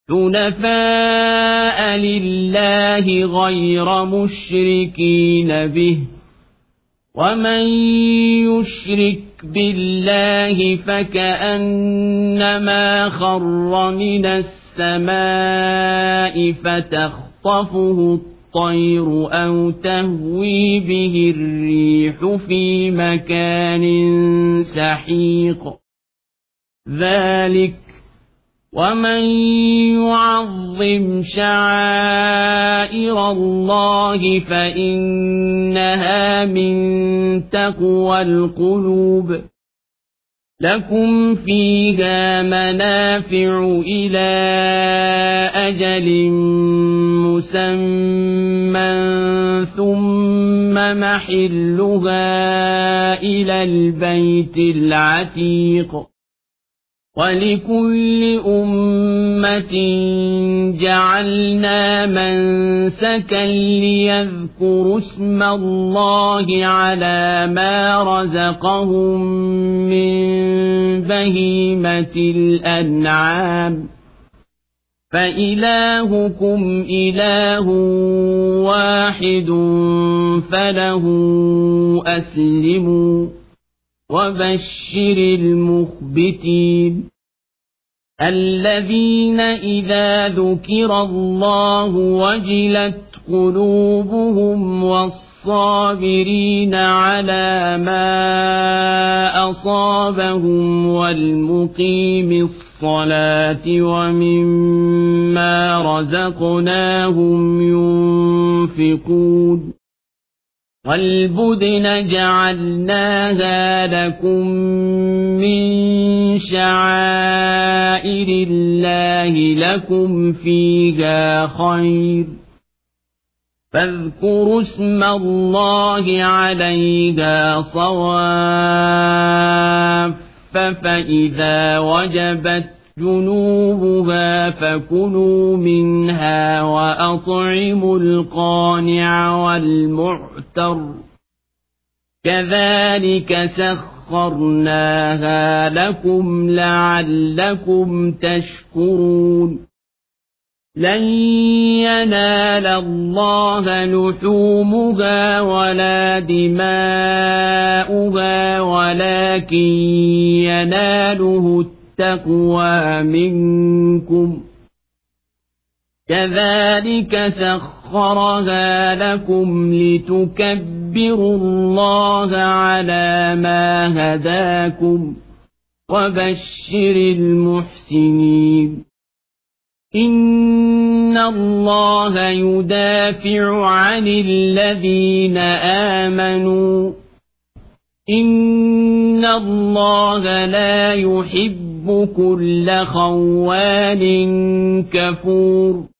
حنفاء لله غير مشركين به ومن يشرك بالله فكأنما خر من السماء فتخطفه الطير أو تهوي به الريح في مكان سحيق ذلك ومن يعظم شعائر الله فإنها من تقوى القلوب لكم فيها منافع إلى أجل مسمى ثم محلها إلى البيت العتيق ولكل أمة جعلنا منسكا ليذكروا اسم الله على ما رزقهم من بهيمة الأنعام فإلهكم إله واحد فله أسلموا وبشر المخبتين الذين إذا ذكر الله وجلت قلوبهم والصابرين على ما أصابهم والمقيم الصلاة ومما رزقناهم ينفقون والبدن جعلناها لكم من شعائر الله لكم فيها خير فاذكروا اسم الله عليها صواف فإذا وجبت جنوبها فكلوا منها وأطعموا القانع والمعتر كذلك سخرناها لكم لعلكم تشكرون لن ينال الله لحومها ولا دماؤها ولكن يناله التقوى منكم كذلك سخرها لكم لتكبروا الله على ما هداكم وبشر المحسنين إن الله يدافع عن الذين آمنوا إن الله لا يحب كل خوان كفور